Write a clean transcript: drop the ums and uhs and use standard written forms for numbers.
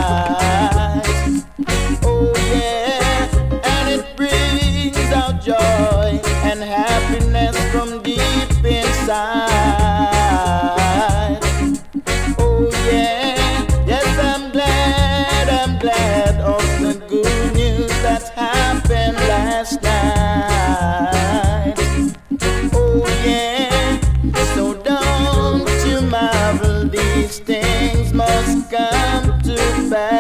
Oh yeah, and it brings out joy and happiness from deep inside. Oh yeah, yes I'm glad of the good news that happened last night. Oh yeah, so don't you marvel, these things must come to pass.